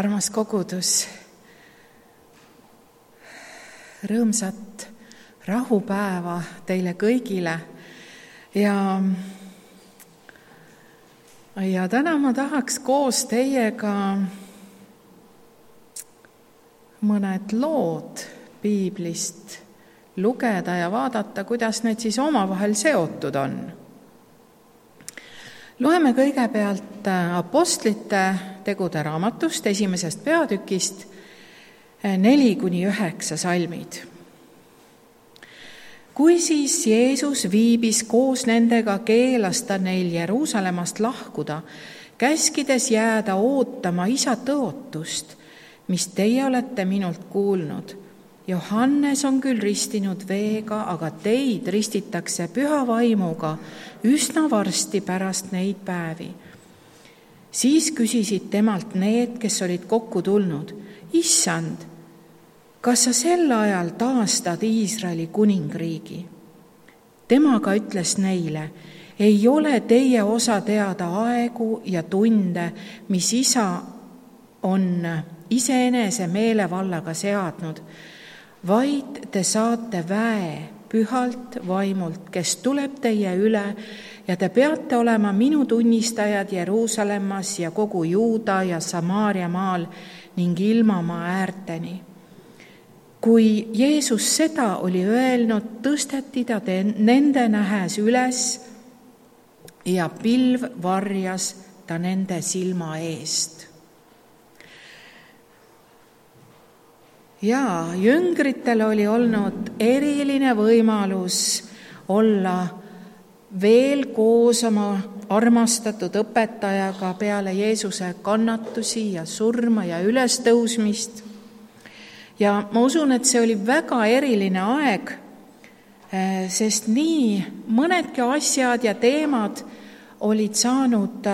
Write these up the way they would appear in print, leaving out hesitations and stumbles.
armas kogudus, rõõmsat rahupäeva teile kõigile ja täna ma tahaks koos teiega mõned lood piiblist lugeda ja vaadata, kuidas need siis omavahel seotud on. Loeme kõigepealt Apostlite tegude raamatust 1. peatükist 4-9 salmid. Kui siis Jeesus viibis koos nendega, keelas ta neil Jeruusalemmast lahkuda, käskides jääda ootama Isa tõotust, mis teie olete minult kuulnud. Johannes on küll ristinud veega, aga teid ristitakse püha vaimuga üsna varsti pärast neid päevi. Siis küsisid temalt need, kes olid kokku tulnud, Issand, kas sa sel ajal taastad Iisraeli kuningriigi? Tema ka ütles neile, ei ole teie osa teada aegu ja tunde, mis Isa on iseenese meelevallaga seadnud, vaid te saate väe pühalt vaimult, kes tuleb teie üle ja te peate olema minu tunnistajad Jeruusalemmas ja kogu Juuda ja Samaaria maal ning ilmamaa äärteni. Kui Jeesus seda oli öelnud, tõsteti ta nende nähes üles ja pilv varjas ta nende silma eest. Ja jüngritel oli olnud eriline võimalus olla veel koos oma armastatud õpetajaga peale Jeesuse kannatusi ja surma ja ülestõusmist. Ja ma usun, et see oli väga eriline aeg, sest nii mõnedki asjad ja teemad olid saanud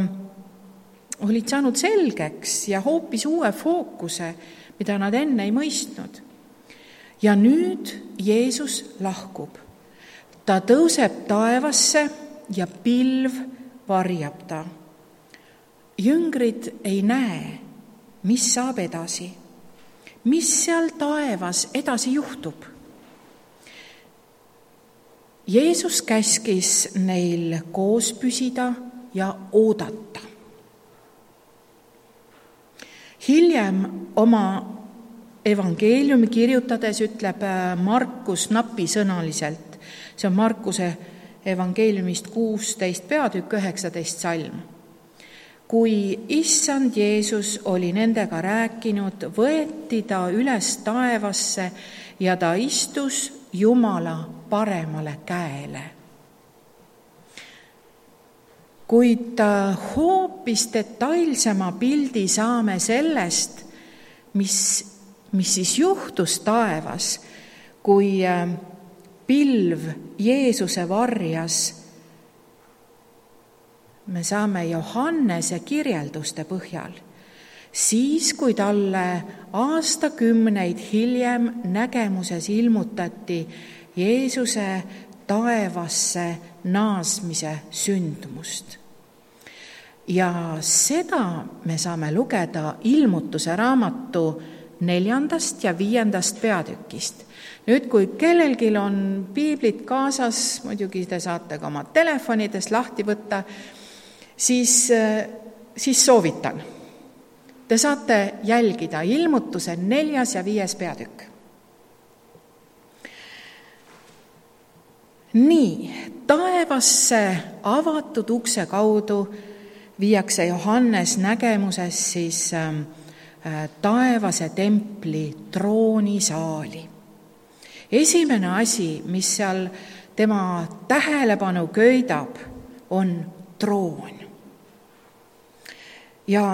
selgeks ja hoopis uue fookuse, mida nad enne ei mõistnud. Ja nüüd Jeesus lahkub. Ta tõuseb taevasse ja pilv varjab ta. Jüngrid ei näe, mis saab edasi. Mis seal taevas edasi juhtub? Jeesus käskis neil koos püsida ja oodata. Hiljem oma evangeeliumi kirjutades ütleb Markus napisõnaliselt, see on Markuse evangeeliumist 16 peatükk 19 salm. Kui Issand Jeesus oli nendega rääkinud, võeti ta üles taevasse ja ta istus Jumala paremale käele. Kuid hoopis detailsema pildi saame sellest, mis siis juhtus taevas, kui pilv Jeesuse varjas. Me saame Johannese kirjelduste põhjal. Siis, kui talle aastakümneid hiljem nägemuses ilmutati Jeesuse taevasse naasmise sündmust. Ja seda me saame lugeda Ilmutuse raamatu 4. ja 5. peatükist. Nüüd, kui kellelgi on piiblit kaasas, muidugi te saate ka oma telefonidest lahti võtta, siis soovitan. Te saate jälgida Ilmutuse 4. ja 5. peatükk. Nii, taevasse avatud ukse kaudu viiakse Johannes nägemuses siis taevase templi troonisaali. Esimene asi, mis seal tema tähelepanu köidab, on troon. Ja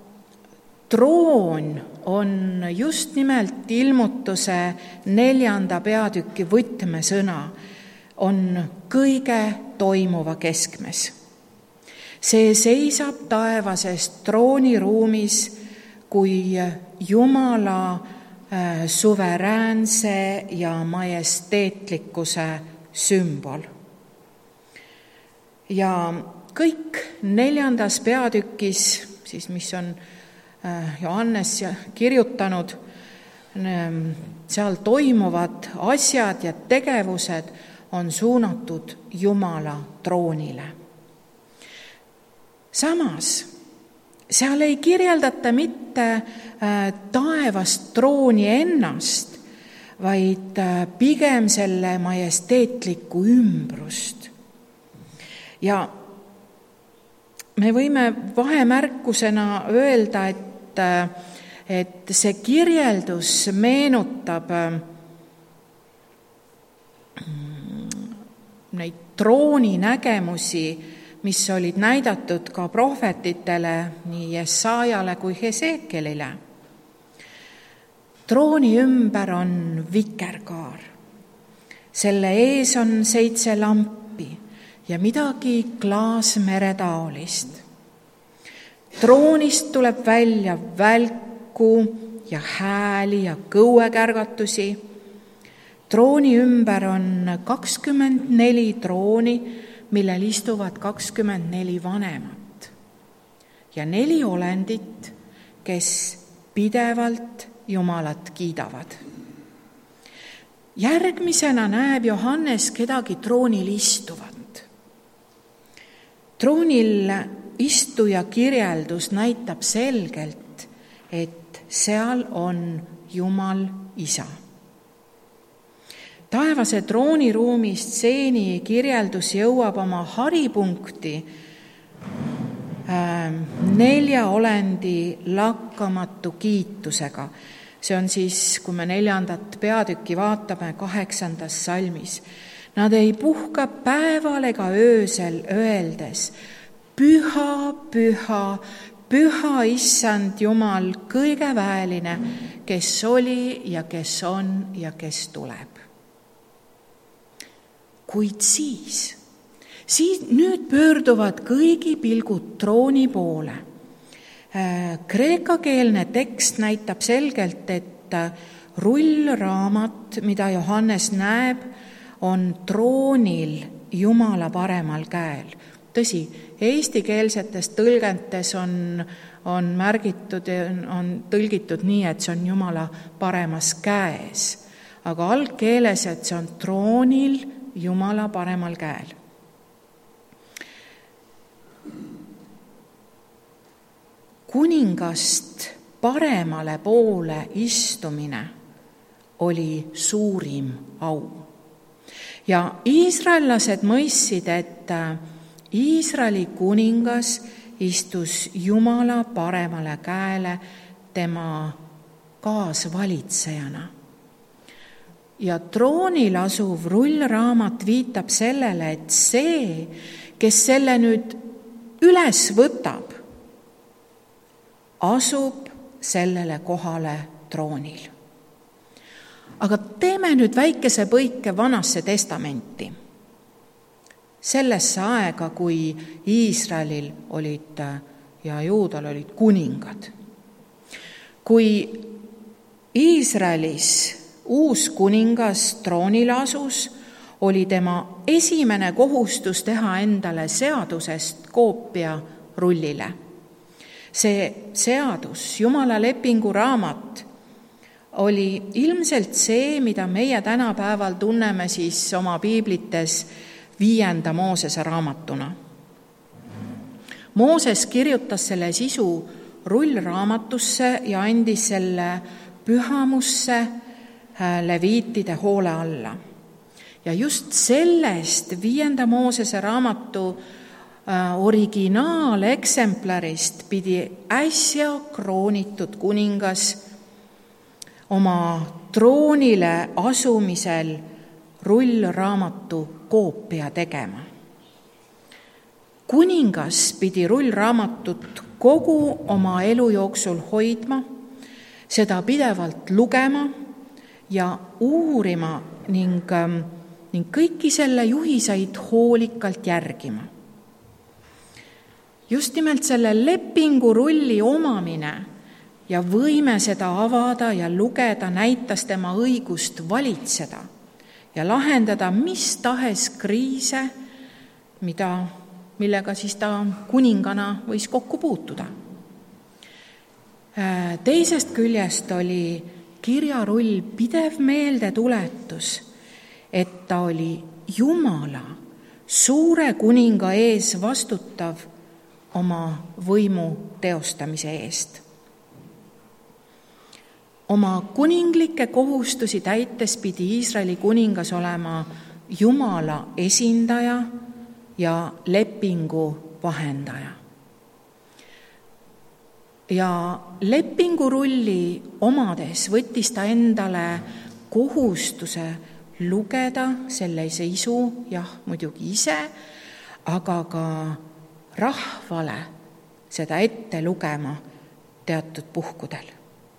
troon on just nimelt Ilmutuse 4. peatüki võtmesõna, on kõige toimuva keskmes. See seisab taevases trooniruumis kui Jumala suveräänse ja majesteetlikkuse sümbol. Ja kõik 4. peatükis, siis mis on Johannes kirjutanud, seal toimuvad asjad ja tegevused on suunatud Jumala troonile. Samas, seal ei kirjeldata mitte taevast trooni ennast, vaid pigem selle majesteetlikku ümbrust. Ja me võime vahemärkusena öelda, et see kirjeldus meenutab neid trooninägemusi, mis olid näidatud ka prohvetitele, nii Jesaajale kui Hesekielile. Trooni ümber on vikerkaar. Selle ees on 7 lampi ja midagi klaasmeretaolist. Troonist tuleb välja välku ja hääli ja kõuekärgatusi. Trooni ümber on 24 trooni, millel istuvad 24 vanemat ja 4 olendit, kes pidevalt Jumalat kiidavad. Järgmisena näeb Johannes kedagi troonil istuvat. Troonil istuja kirjeldus näitab selgelt, et seal on Jumal Isa. Taevase trooniruumi stseeni kirjeldus jõuab oma haripunkti 4 olendi lakkamatu kiitusega. See on siis, kui me 4. peatükki vaatame, 8. salmis. Nad ei puhka päeval ega öösel öeldes, püha, püha, püha issand Jumal, kõige väeline, kes oli ja kes on ja kes tuleb. Kuid siis nüüd pöörduvad kõigi pilgud trooni poole. Kreekakeelne tekst näitab selgelt, et rullraamat, mida Johannes näeb, on troonil Jumala paremal käel. Tõsi, eestikeelsetes tõlgentes on märgitud, on tõlgitud nii, et see on Jumala paremas käes, aga algkeeles, et see on troonil Jumala paremal käel. Kuningast paremale poole istumine oli suurim au. Ja iisraellased mõistsid, et Iisraeli kuningas istus Jumala paremale käele tema kaasvalitsejana. Ja troonil asuv rullraamat viitab sellele, et see, kes selle nüüd üles võtab, asub sellele kohale troonil. Aga teeme nüüd väikese põike Vanasse testamenti. Sellesse aega, kui Iisraelil olid ja Juudal olid kuningad. Kui Iisraelis uus kuningas troonile asus, oli tema esimene kohustus teha endale seadusest koopia rullile. See seadus, Jumala lepingu raamat, oli ilmselt see, mida meie tänapäeval tunneme siis oma piiblites 5. Moosese raamatuna. Mooses kirjutas selle sisu rullraamatusse ja andis selle pühamusse leviitide hoole alla. Ja just sellest 5. Moosese raamatu originaaleksemplarist pidi äsja kroonitud kuningas oma troonile asumisel rullraamatu koopia tegema. Kuningas pidi rullraamatut kogu oma elu jooksul hoidma, seda pidevalt lugema ja uurima ning kõiki selle juhiseid hoolikalt järgima. Just nimelt selle lepingurulli omamine ja võime seda avada ja lugeda näitas tema õigust valitseda ja lahendada mis tahes kriise, millega siis ta kuningana võis kokku puutuda. Teisest küljest oli kirjarull pidev meeldetuletus, et ta oli Jumala, suure kuninga ees vastutav oma võimu teostamise eest. Oma kuninglikke kohustusi täites pidi Iisraeli kuningas olema Jumala esindaja ja lepingu vahendaja. Ja lepingurulli omades võttis ta endale kohustuse lugeda selle sisu, muidugi ise, aga ka rahvale seda ette lugema teatud puhkudel.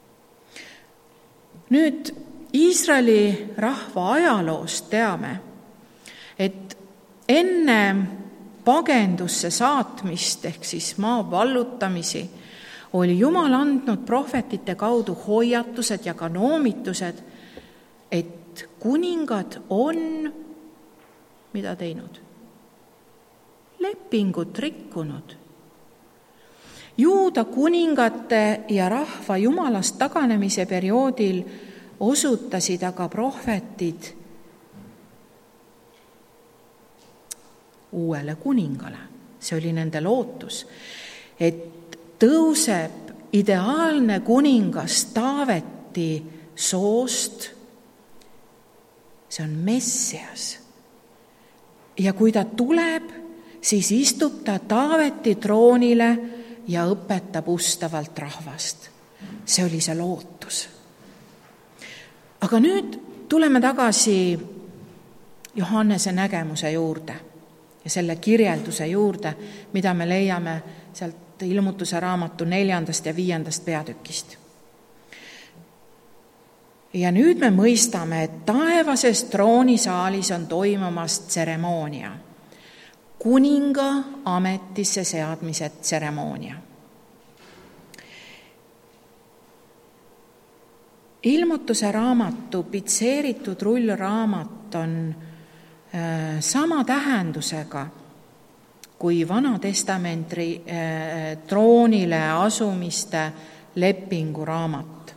Nüüd Iisraeli rahva ajaloost teame, et enne pagendusse saatmist ehk siis maa vallutamisi oli Jumal andnud prohvetite kaudu hoiatused ja ka noomitused, et kuningad on mida teinud? Lepingut rikkunud. Juuda kuningate ja rahva Jumalast taganemise perioodil osutasid aga prohvetid uuele kuningale. See oli nende lootus, et tõuseb ideaalne kuningas Taaveti soost, see on Messias. Ja kui ta tuleb, siis istub ta Taaveti troonile ja õpetab ustavalt rahvast. See oli see lootus. Aga nüüd tuleme tagasi Johannese nägemuse juurde ja selle kirjelduse juurde, mida me leiame sealt Ilmutuse raamatu 4. ja 5. peatükist. Ja nüüd me mõistame, et taevases troonisaalis on toimumas tseremoonia, kuninga ametisse seadmise tseremoonia. Ilmutuse raamatu pitseeritud rullraamat on sama tähendusega kui Vana Testamenti troonile asumiste lepinguraamat.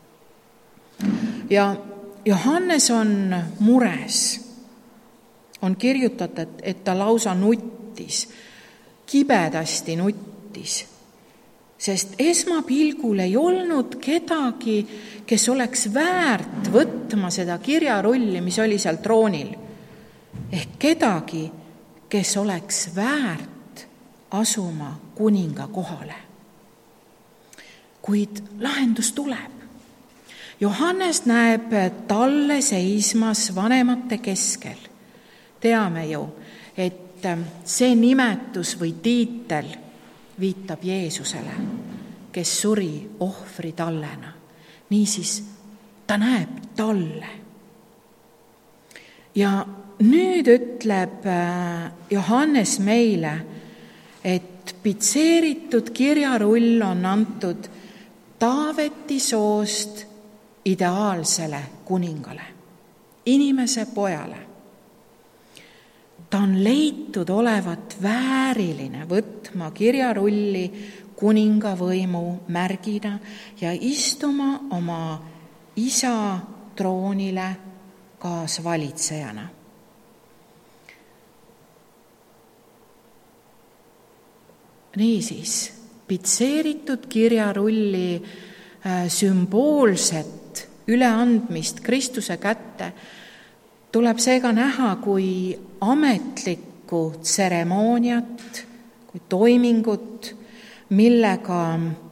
Ja Johannes on mures, on kirjutatud, et ta lausa nuttis, kibedasti nuttis, sest esmapilgul ei olnud kedagi, kes oleks väärt võtma seda kirjarulli, mis oli seal troonil, ehk kedagi, kes oleks väärt asuma kuninga kohale. Kuid lahendus tuleb. Johannes näeb talle seismas vanemate keskel. Teame ju, et see nimetus või tiitel viitab Jeesusele, kes suri ohvri tallena. Niisiis ta näeb talle. Ja nüüd ütleb Johannes meile, et pitseeritud kirjarull on antud Taaveti soost ideaalsele kuningale, inimese pojale. Ta on leitud olevat vääriline võtma kirjarulli kuninga võimu märgina ja istuma oma isa troonile kaasvalitsejana. Niisiis, pitseeritud kirjarulli sümboolset üleandmist Kristuse kätte tuleb seega näha kui ametlikku tseremooniat, kui toimingut, millega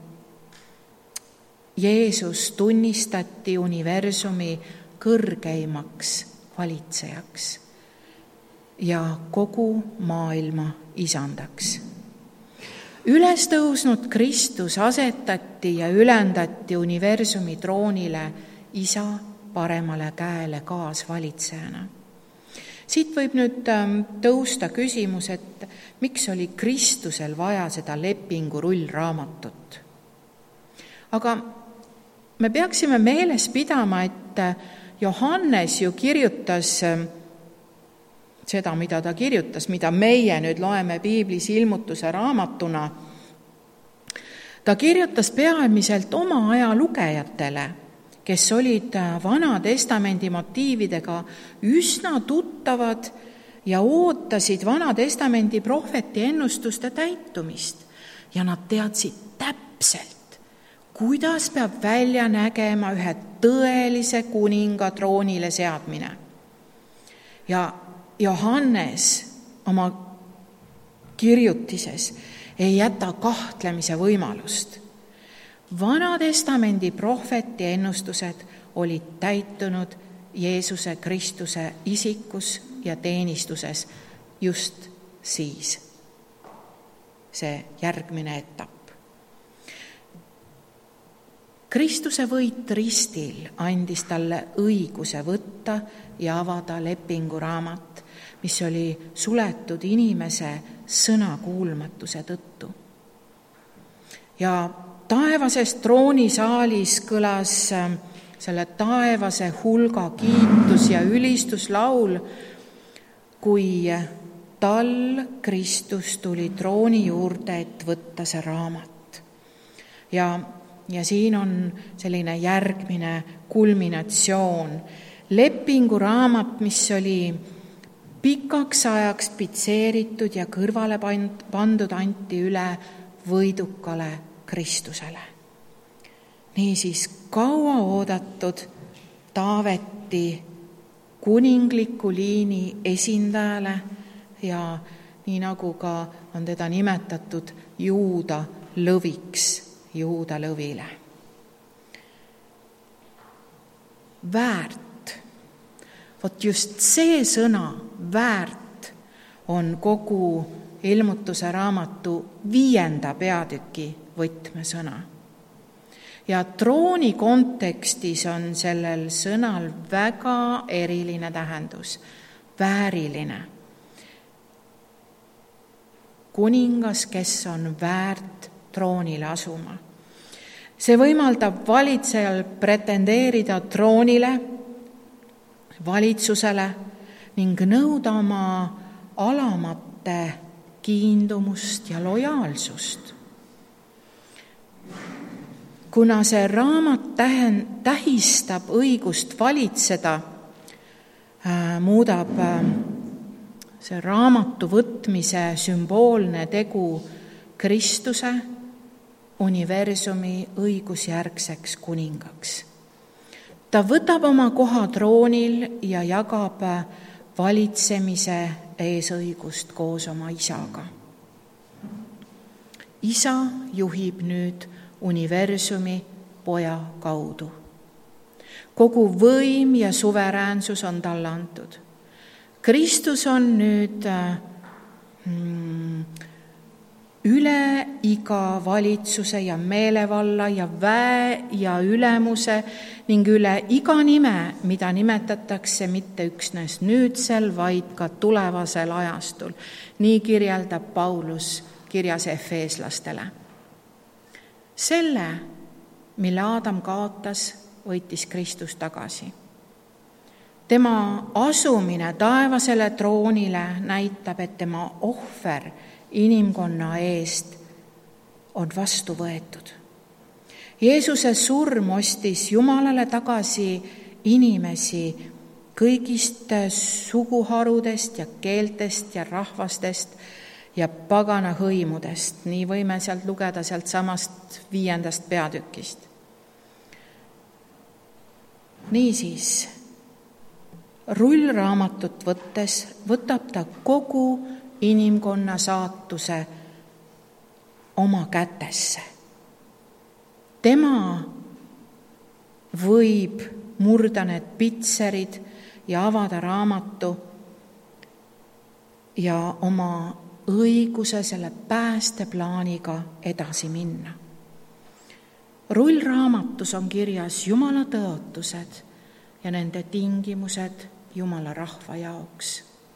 Jeesus tunnistati universumi kõrgeimaks valitsejaks ja kogu maailma isandaks. Üles tõusnud Kristus asetati ja ülendati universumi troonile isa paremale käele kaasvalitsejana. Siit võib nüüd tõusta küsimus, et miks oli Kristusel vaja seda lepingu rullraamatut. Aga me peaksime meeles pidama, et Johannes ju kirjutas seda, mida ta kirjutas, mida meie nüüd loeme piiblis Ilmutuse raamatuna. Ta kirjutas peamiselt oma aja lugejatele, kes olid Vana Testamendi motiividega üsna tuttavad ja ootasid Vana Testamendi prohveti ennustuste täitumist. Ja nad teadsid täpselt, kuidas peab välja nägema ühe tõelise kuninga troonile seadmine. Ja Johannes oma kirjutises ei jäta kahtlemise võimalust. Vana Testamendi prohveti ennustused olid täitunud Jeesuse Kristuse isikus ja teenistuses just siis. See järgmine etapp. Kristuse võit ristil andis talle õiguse võtta ja avada lepinguraamat, mis oli suletud inimese sõnakuulmatuse tõttu. Ja taevases troonisaalis kõlas selle taevase hulga kiitus ja ülistuslaul, kui tal, Kristus, tuli trooni juurde, et võtta see raamat. Ja siin on selline järgmine kulminatsioon. Lepinguraamat, mis oli pikaks ajaks pitseeritud ja kõrvale pandud, anti üle võidukale Kristusele. Niisiis kaua oodatud Taaveti kuningliku liini esindajale ja nii nagu ka on teda nimetatud Juuda lõviks, Juuda lõvile. Väärt. Vot just see sõna väärt on kogu ilmutuse raamatu 5. peatüki võtmesõna. Ja trooni kontekstis on sellel sõnal väga eriline tähendus, vääriline. Kuningas, kes on väärt troonile asuma. See võimaldab valitsejal pretendeerida troonile, valitsusele ning nõuda oma alamate kiindumust ja lojaalsust. Kuna see raamat tähistab õigust valitseda, muudab see raamatu võtmise sümboolne tegu Kristuse universumi õigusjärgseks kuningaks. Ta võtab oma koha troonil ja jagab valitsemise eesõigust koos oma isaga. Isa juhib nüüd universumi poja kaudu. Kogu võim ja suveräänsus on talle antud. Kristus on nüüd üle iga valitsuse ja meelevalla ja väe ja ülemuse ning üle iga nime, mida nimetatakse mitte üksnes nüüdsel, vaid ka tulevasel ajastul. Nii kirjeldab Paulus kirjas efeeslastele. Selle, mille Aadam kaotas, võitis Kristus tagasi. Tema asumine taevasele troonile näitab, et tema ohver inimkonna eest on vastu võetud. Jeesuse surm ostis Jumalale tagasi inimesi kõigist suguharudest ja keeltest ja rahvastest ja pagana hõimudest. Nii võime sealt lugeda sealt samast 5. peatükist. Niisiis, rullraamatut võttes võtab ta kogu inimkonna saatuse oma kätesse. Tema võib murda need pitserid ja avada raamatu ja oma õiguse selle päästeplaaniga edasi minna. Rullraamatus on kirjas Jumala tõotused ja nende tingimused Jumala rahva jaoks.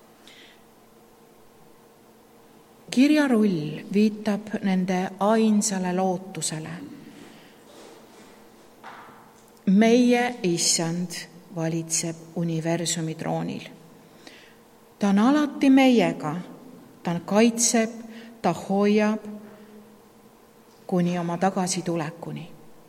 Kirjarull viitab nende ainsale lootusele. Meie Issand valitseb universumi troonil. Ta on alati meiega, ta kaitseb, ta hoiab, kuni oma tagasitulekuni.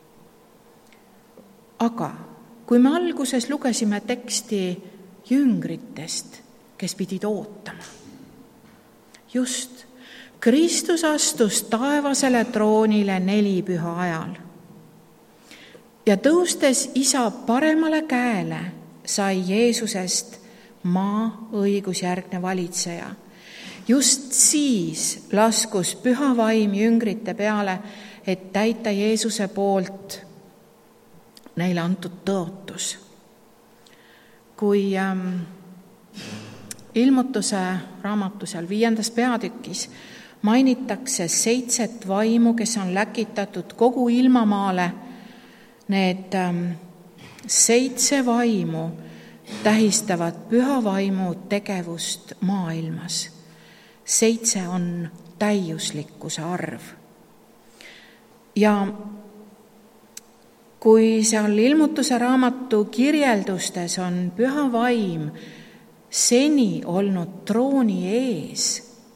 Aga kui me alguses lugesime teksti jüngritest, kes pidid ootama, just Kristus astus taevasele troonile nelipüha ajal ja tõustes Isa paremale käele sai Jeesusest maa õigusjärgne valitseja. Just siis laskus püha vaim jüngrite peale, et täita Jeesuse poolt neile antud tõotus. Kui Ilmutuse raamatu seal 5. peatükis mainitakse 7 vaimu, kes on läkitatud kogu ilmamaale, need 7 vaimu tähistavad püha vaimu tegevust maailmas. 7 on täiuslikkuse arv. Ja kui seal Ilmutuse raamatu kirjeldustes on püha vaim seni olnud trooni ees,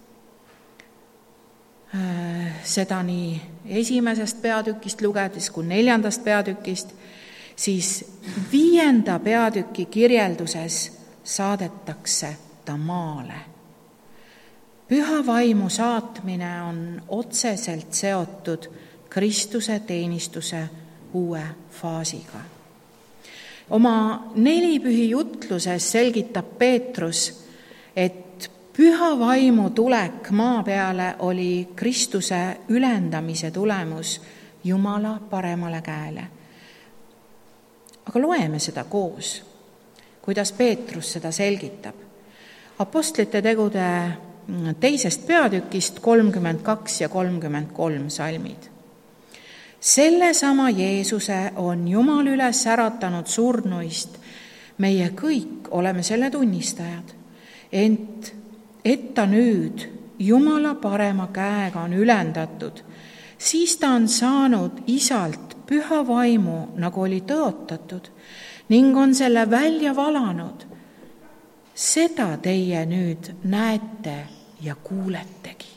seda nii 1. peatükist lugedes kui 4. peatükist, siis 5. peatüki kirjelduses saadetakse ta maale. Püha vaimu saatmine on otseselt seotud Kristuse teenistuse uue faasiga. Oma nelipühi jutluses selgitab Peetrus, et püha vaimu tulek maa peale oli Kristuse ülendamise tulemus Jumala paremale käele. Aga loeme seda koos, kuidas Peetrus seda selgitab. Apostlite tegude 2. peatükist 32 ja 33 salmid. Sellesama Jeesuse on Jumal üles äratanud surnuist. Meie kõik oleme selle tunnistajad. Ent et ta nüüd Jumala parema käega on ülendatud, siis ta on saanud Isalt püha vaimu, nagu oli tõotatud, ning on selle välja valanud. Seda teie nüüd näete ja kuuletegi.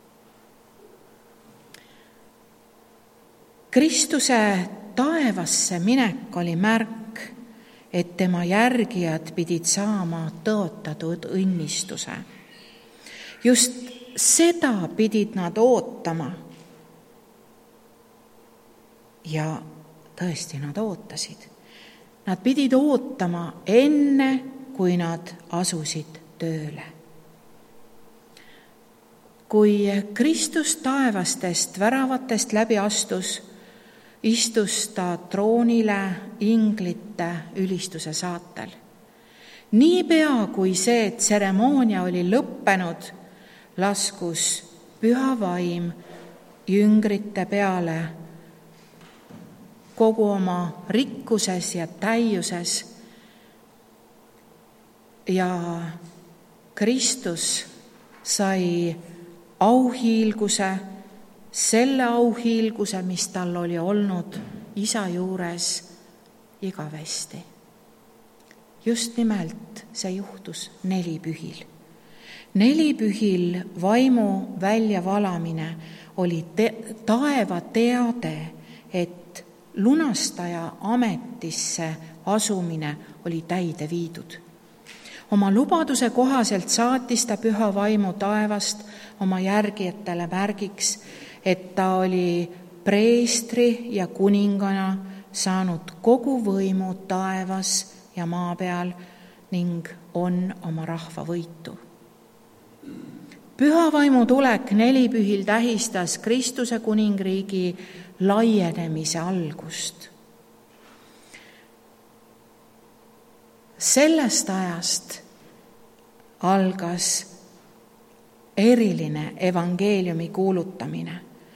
Kristuse taevasse minek oli märk, et tema järgijad pidid saama tõotatud õnnistuse. Just seda pidid nad ootama. Ja tõesti nad ootasid. Nad pidid ootama enne, kui nad asusid tööle. Kui Kristus taevastest väravatest läbi astus, istus ta troonile inglite ülistuse saatel. Niipea kui see tseremoonia oli lõppenud, laskus püha vaim jüngrite peale kogu oma rikkuses ja täiuses ja Kristus sai auhiilguse, selle auhiilguse, mis tal oli olnud Isa juures igavesti. Just nimelt see juhtus nelipühil. Nelipühil vaimu väljavalamine oli taeva teade, et lunastaja ametisse asumine oli täide viidud. Oma lubaduse kohaselt saatis ta püha vaimu taevast oma järgijatele märgiks, et ta oli preestri ja kuningana saanud kogu võimu taevas ja maa peal ning on oma rahva võitu. Püha vaimu tulek nelipühil tähistas Kristuse kuningriigi laienemise algust. Sellest ajast algas eriline evangeeliumi kuulutamine,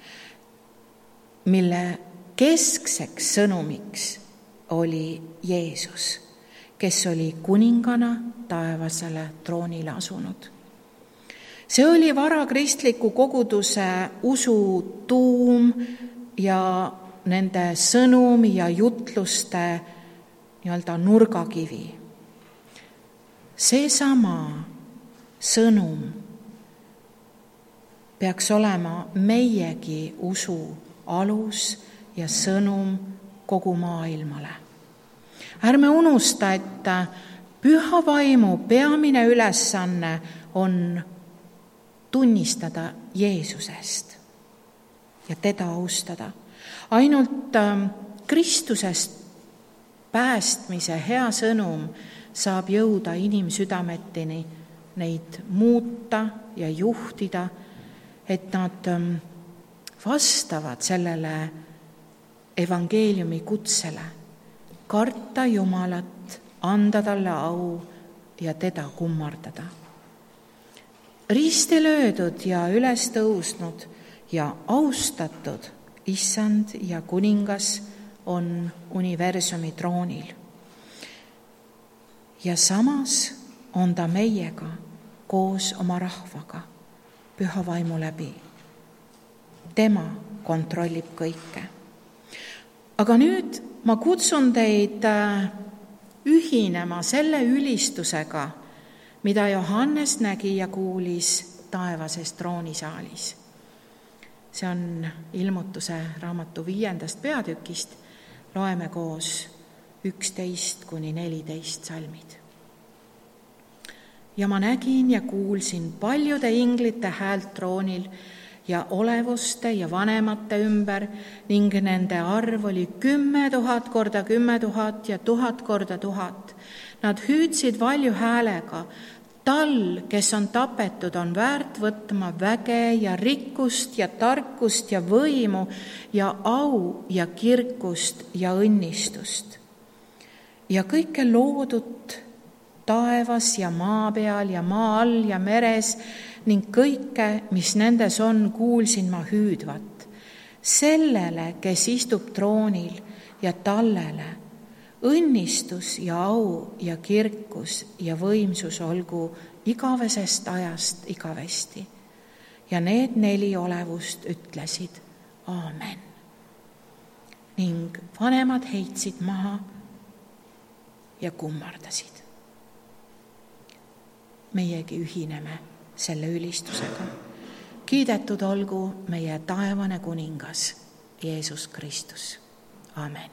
mille keskseks sõnumiks oli Jeesus, kes oli kuningana taevasele troonile asunud. See oli varakristliku koguduse usu tuum ja nende sõnumi ja jutluste nii-öelda nurgakivi. Seesama sõnum peaks olema meiegi usu alus ja sõnum kogu maailmale. Ärme unusta, et Püha Vaimu peamine ülesanne on tunnistada Jeesusest ja teda austada. Ainult Kristusest päästmise hea sõnum saab jõuda inimsüdameteni, neid muuta ja juhtida, et nad vastavad sellele evangeeliumi kutsele, karta Jumalat, anda talle au ja teda kummardada. Risti löödud ja üles tõusnud ja austatud Issand ja kuningas on universumi troonil. Ja samas on ta meiega koos oma rahvaga, Püha Vaimu läbi. Tema kontrollib kõike. Aga nüüd ma kutsun teid ühinema selle ülistusega, mida Johannes nägi ja kuulis taevases troonisaalis. See on Ilmutuse raamatu 5. peatükist, loeme koos 11-14 salmid. Ja ma nägin ja kuulsin paljude inglite häält troonil ja olevuste ja vanemate ümber ning nende arv oli 10 000 korda 10 000 ja 1000 korda 1000. Nad hüüdsid valju häälega, tal, kes on tapetud, on väärt võtma väge ja rikkust ja tarkust ja võimu ja au ja kirkust ja õnnistust. Ja kõike loodut taevas ja maa peal ja maa all ja meres ning kõike, mis nendes on, kuulsin ma hüüdvat. Sellele, kes istub troonil ja tallele, õnnistus ja au ja kirkus ja võimsus olgu igavesest ajast igavesti. Ja need 4 olevust ütlesid Aamen. Ning vanemad heitsid maha ja kummardasid. Meiegi ühineme selle ülistusega. Kiidetud olgu meie taevane kuningas, Jeesus Kristus. Aamen.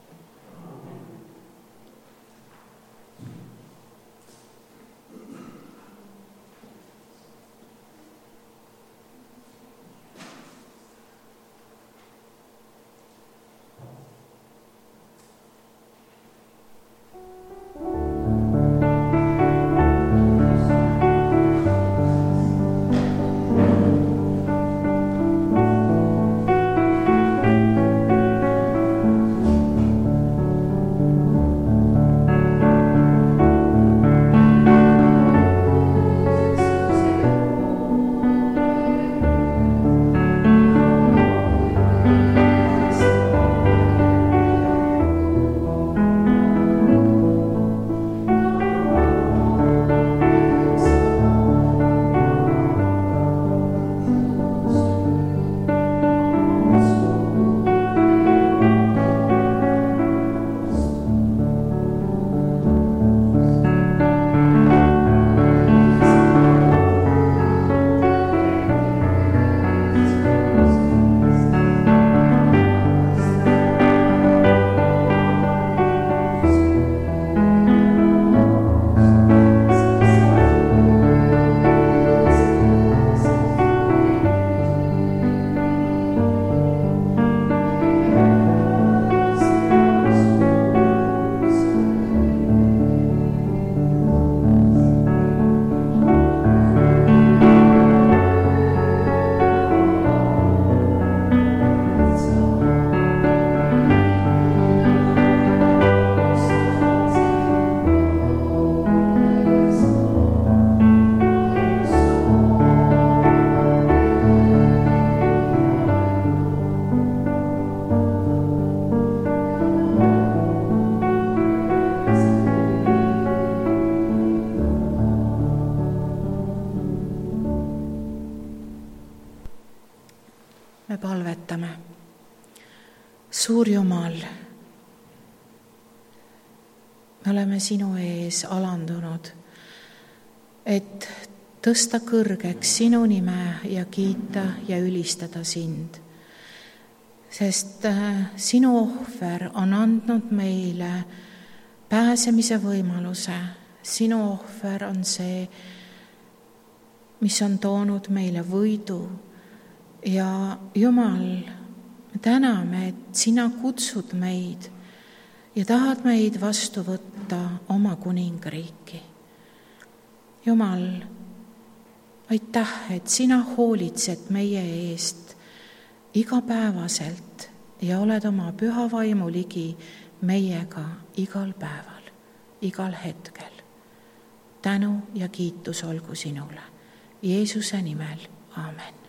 Me palvetame. Suur Jumal, me oleme sinu ees alandunud, et tõsta kõrgeks sinu nime ja kiita ja ülistada sind. sest sinu ohver on andnud meile pääsemise võimaluse. Sinu ohver on see, mis on toonud meile võidu. Ja Jumal, me täname, et sina kutsud meid ja tahad meid vastu võtta oma kuningriiki. Jumal, aitäh, et sina hoolitsed meie eest igapäevaselt ja oled oma püha vaimu ligi meiega igal päeval, igal hetkel. Tänu ja kiitus olgu sinule. Jeesuse nimel, aamen.